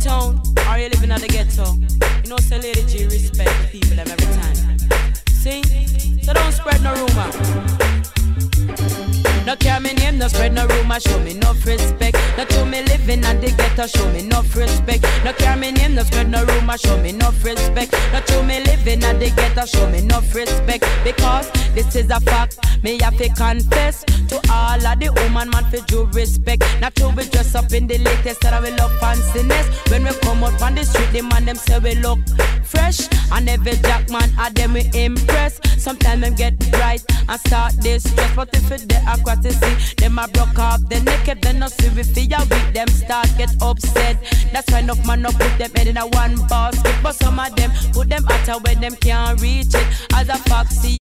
uptown or you living at the ghetto, you know, say Lady G respect the people them every time. See? So don't spread no rumor. No care me name, no spread no rumor, show me no respect. No to me living at the ghetto, show me no respect. No care me name, no spread no rumor, show me no respect. No to me living at the ghetto, show me no respect. Because this is a fact, me have to confess to all of the woman man for due respect. Not to be dressed up in the latest that we love fanciness. When we come out on the street, the man them say we look fresh, and every jack man at them we impress. Sometimes them get bright and start this stress, but if it they are quite to see, them a broke off the naked, then no see we feel weak, them start get upset. That's why enough man no put them head in a one basket, but some of them put them out where them can't reach it. As a foxy.